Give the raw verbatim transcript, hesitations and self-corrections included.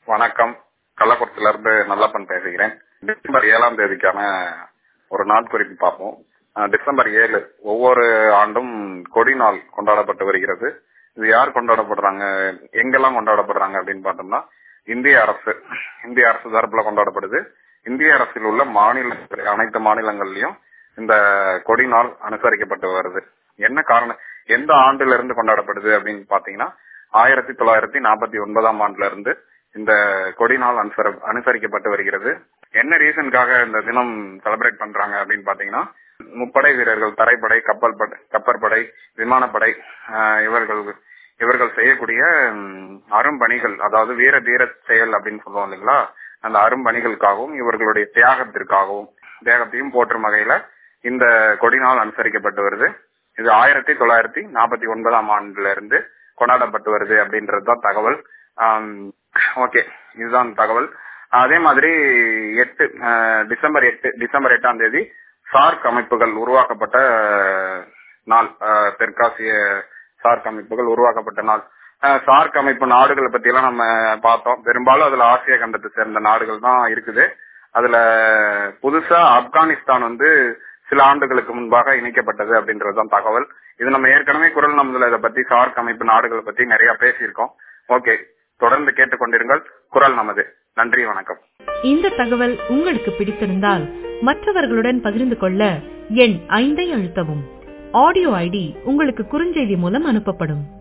வணக்கம். கள்ளக்குறிச்சியில இருந்து நல்லப்பன் பேசுகிறேன். டிசம்பர் ஏழாம் தேதிக்கான ஒரு நாட்குறிப்பு பார்ப்போம். அஹ் டிசம்பர் ஏழு ஒவ்வொரு ஆண்டும் கொடி நாள் கொண்டாடப்பட்டு வருகிறது. இது யார் கொண்டாடப்படுறாங்க, எங்கெல்லாம் கொண்டாடப்படுறாங்க அப்படின்னு பார்த்தோம்னா இந்திய அரசு இந்திய அரசு தரப்புல கொண்டாடப்படுது. இந்திய அரசில் உள்ள மாநில அனைத்து மாநிலங்கள்லயும் இந்த கொடி நாள் அனுசரிக்கப்பட்டு வருது. என்ன காரணம், எந்த ஆண்டுல இருந்து கொண்டாடப்படுது அப்படின்னு பாத்தீங்கன்னா ஆயிரத்தி தொள்ளாயிரத்தி நாற்பத்தி ஒன்பதாம் ஆண்டுல இருந்து இந்த கொடி நாள் அனுசர அனுசரிக்கப்பட்டு வருகிறது. என்ன ரீசனுக்காக இந்த தினம் செலிப்ரேட் பண்றாங்க அப்படின்னு பாத்தீங்கன்னா முப்படை வீரர்கள், தரைப்படை, கப்பல் படை, கப்பற்படை, விமானப்படை இவர்கள் இவர்கள் செய்யக்கூடிய அரும்பணிகள், அதாவது வீர தீர செயல் அப்படின்னு சொல்லுவோம் இல்லைங்களா, அந்த அரும்பணிகளுக்காகவும் இவர்களுடைய தியாகத்திற்காகவும் தியாகத்தையும் போற்றும் வகையில இந்த கொடி நாள் அனுசரிக்கப்பட்டு வருது. இது ஆயிரத்தி தொள்ளாயிரத்தி நாற்பத்தி ஒன்பதாம் ஆண்டுல இருந்து கொண்டாடப்பட்டு வருது அப்படின்றதுதான் தகவல். ஓகே, இதுதான் தகவல். அதே மாதிரி எட்டு டிசம்பர் எட்டு டிசம்பர் எட்டாம் தேதி சார்க் அமைப்புகள் உருவாக்கப்பட்ட நாள். தெற்காசிய சார்க் அமைப்புகள் உருவாக்கப்பட்ட நாள். சார்க் அமைப்பு நாடுகளை பத்தி எல்லாம் நம்ம பார்த்தோம். பெரும்பாலும் அதுல ஆசிய கண்டத்தை சேர்ந்த நாடுகள் தான் இருக்குது. அதுல புதுசா ஆப்கானிஸ்தான் வந்து சில ஆண்டுகளுக்கு முன்பாக இணைக்கப்பட்டது அப்படின்றதுதான் தகவல். இது நம்ம ஏற்கனவே குரல் நமதுல இதை பத்தி சார்க் அமைப்பு நாடுகளை பத்தி நிறைய பேசியிருக்கோம். ஓகே, தொடர்ந்து கேட்டுக்கொண்டிருங்கள் குரல் நமது. நன்றி, வணக்கம். இந்த தகவல் உங்களுக்கு பிடித்திருந்தால் மற்றவர்களுடன் பகிர்ந்து கொள்ள எண் ஐந்தை அழுத்தவும். ஆடியோ ஐடி உங்களுக்கு குறுஞ்செய்தி மூலம் அனுப்பப்படும்.